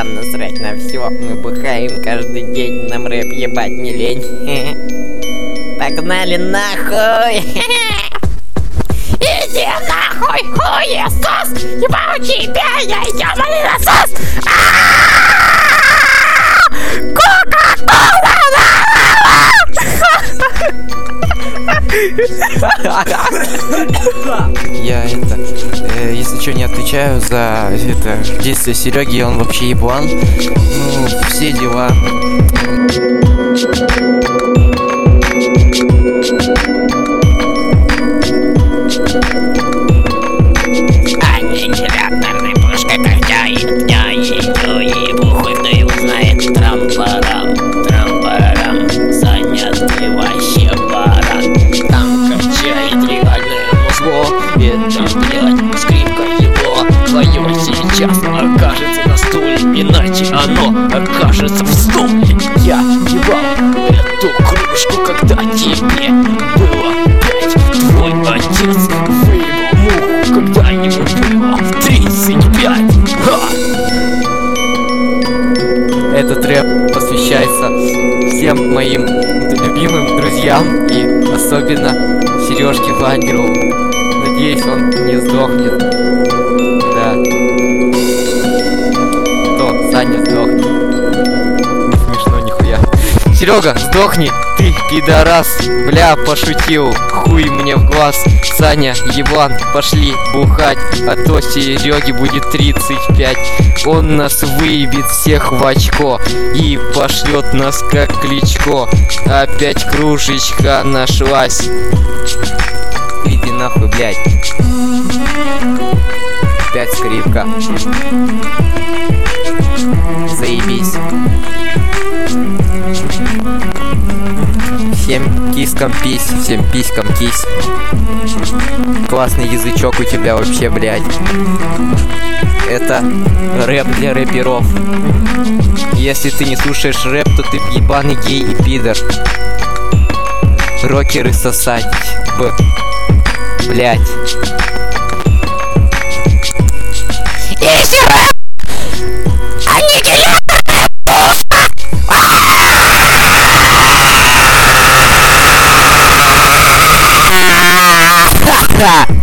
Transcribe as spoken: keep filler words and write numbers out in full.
Нам насрать на все, мы бухаем каждый день, нам рэп ебать не лень. Погнали нахуй! Иди нахуй, хуесос! Ебал тебя, я ебаный насос! Я это, э, если что, не отвечаю за это действие Сереги, он вообще еблан. Ну, все дела. Они не реакторной пушкой, когда я иду и бухой, кто его знает. Трам-парам, трам-парам, Саня, ты вообще баран. Там качает реальное музло, это, блядь, скрипка его. Твое сейчас окажется на стуле, иначе оно окажется в стуле. Я ебал эту кружку, когда тебе было пять. Твой отец выебал муху, когда ему было тридцать пять. Ха! Этот рэп посвящается всем моим любимым друзьям и особенно Сережке Вагерову. Надеюсь, он не сдохнет. Да. Кто? Саня сдохнет. Не смешно нихуя. Серега, сдохни, ты пидорас. Бля, пошутил, хуй мне в глаз. Саня, еблан, пошли бухать, а то Сереге будет тридцать пять. Он нас выебет всех в очко и пошлет нас как Кличко. Опять кружечка нашлась. Иди нахуй, блядь. Опять скрипка. Заебись. Всем кискам пись, всем писькам кись. Классный язычок у тебя вообще, блядь. Это рэп для рэперов. Если ты не слушаешь рэп, то ты ебаный гей и пидор. Рокеры сосать. Б. Блядь. Если рэп аннигиляция пушка!